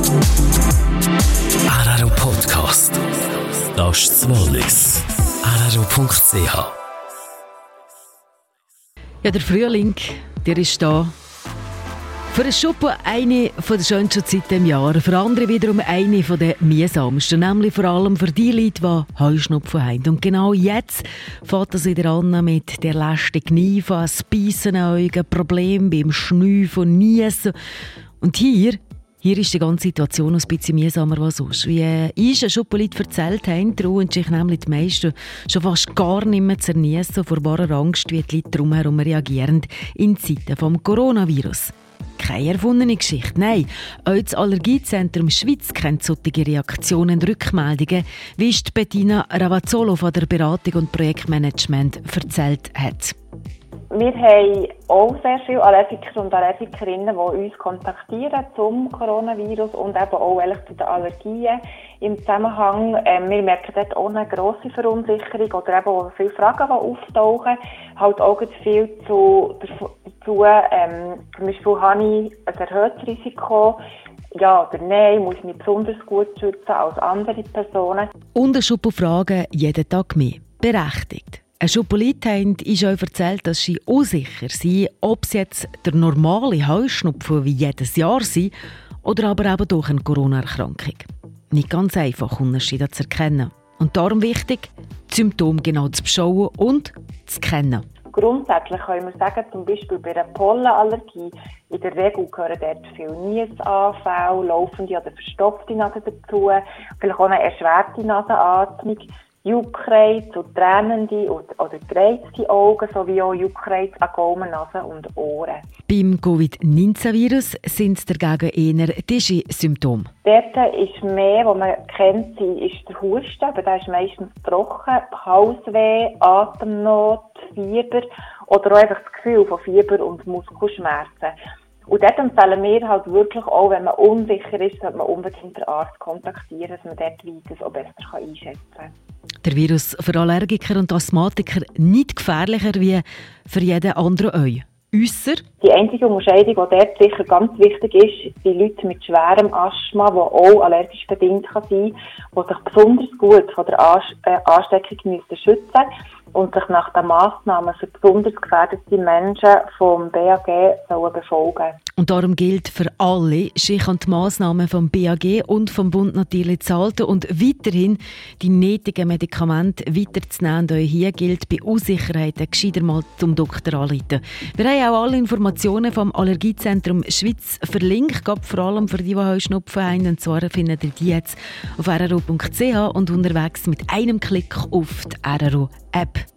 RRO Podcast. Das ist das Wallis. RRO.ch. Ja, der Frühling, der ist da. Für einen Schuppen eine der schönsten Zeiten im Jahr, für andere wiederum eine der mühsamsten, nämlich vor allem für die Leute, die Heuschnupfen haben. Und genau jetzt fängt es wieder an mit der letzten Knife, das Beißen an Augen, Probleme beim Schnüffeln, Niesen. Und hier ist die ganze Situation ein bisschen mühsamer als sonst. Wie uns ein Schuppen Leute erzählt haben, trauen sich nämlich die meisten schon fast gar nicht mehr zu niesen, vor wahrer Angst, wie die Leute drumherum reagieren in Zeiten des Coronavirus. Keine erfundene Geschichte, nein. Auch das Allergiezentrum Schweiz kennt solche Reaktionen und Rückmeldungen, wie es Bettina Ravazzolo von der Beratung und Projektmanagement erzählt hat. Wir haben auch sehr viele Allergiker und Allergikerinnen, die uns kontaktieren zum Coronavirus und eben auch zu den Allergien im Zusammenhang. Wir merken dort auch eine grosse Verunsicherung oder eben auch viele Fragen, die auftauchen. Halt auch viel dazu, zum Beispiel habe ich ein erhöhtes Risiko, ja oder nein, muss ich mich besonders gut schützen als andere Personen. Und eine Schuppe Fragen jeden Tag mehr. Berechtigt. Ein Schuppenleute ist euch erzählt, dass sie unsicher sind, ob es jetzt der normale Heuschnupfen wie jedes Jahr sind oder aber eben durch eine Corona-Erkrankung. Nicht ganz einfach, Unterschiede zu erkennen. Und darum wichtig, die Symptome genau zu beschauen und zu kennen. Grundsätzlich können wir sagen, zum Beispiel bei einer Pollenallergie, in der Regel gehören dort viele Niesanfälle, laufende oder verstopfte Nase dazu, vielleicht auch eine erschwerte Nasenatmung, Juckreiz und tränende oder gereizte Augen sowie auch Juckreiz an Gaumen, Nase und Ohren. Beim Covid-19-Virus sind es dagegen eher diese Symptome. Dort ist mehr, was man kennt, ist der Husten, aber der ist meistens trocken, Halsweh, Atemnot, Fieber oder auch einfach das Gefühl von Fieber und Muskelschmerzen. Und dort empfehlen wir halt wirklich auch, wenn man unsicher ist, sollte man unbedingt den Arzt kontaktieren, dass man dort weiter auch besser einschätzen kann. Der Virus für Allergiker und Asthmatiker nicht gefährlicher wie für jeden anderen euch. Ausser die einzige Unterscheidung, die dort sicher ganz wichtig ist, die Leute mit schwerem Asthma, die auch allergisch bedingt sein kann, die sich besonders gut von der Ansteckung schützen müssen und sich nach den Massnahmen für besonders gefährdete Menschen vom BAG befolgen. Und darum gilt für alle, sich an die Massnahmen vom BAG und vom Bund natürlich zu halten und weiterhin die nötigen Medikamente weiterzunehmen. Und hier gilt bei Unsicherheiten gescheiter mal zum Doktor anrufen. Wir haben auch alle Informationen vom Allergiezentrum Schweiz verlinkt, vor allem für die Heuschnupfen haben. Und zwar findet ihr die jetzt auf rro.ch und unterwegs mit einem Klick auf die RRO-App.